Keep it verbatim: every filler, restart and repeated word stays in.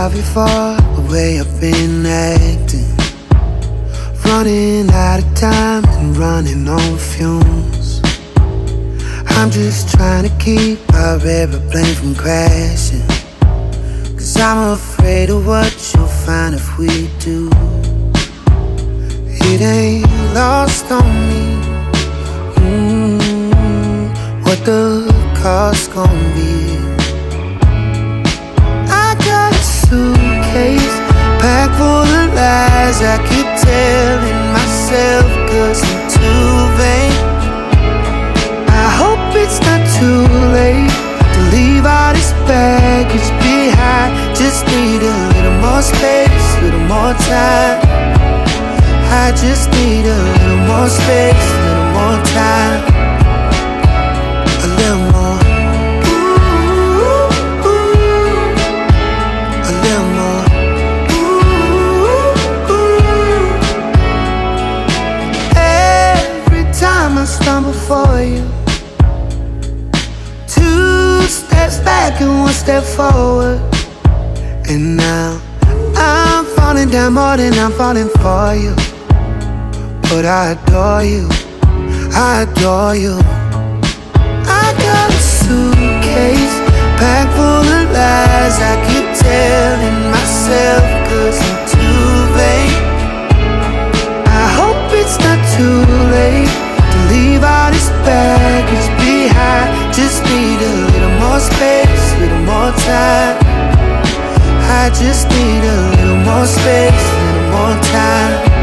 sorry for the way I've been acting, running out of time and running on fumes. I'm just trying to keep our airplane from crashing, 'cause I'm afraid of what you'll find if we do. It ain't lost on me mm, what the cost gon' be. I got a suitcase packed full of lies I keep telling myself 'cause I'm too vain. I hope it's not too late to leave all this baggage behind. Just need a little more space, a little more time. I just need a little more space, a little more time. A little more. Ooh, ooh. A little more. Ooh, ooh. Every time I stumble for you, two steps back and one step forward. And now I'm falling down more than I'm falling for you. But I adore you, I adore you. I got a suitcase packed full of lies I keep telling myself 'cause I'm too vain. I hope it's not too late to leave all this baggage behind. Just need a little more space, a little more time. I just need a little more space, a little more time.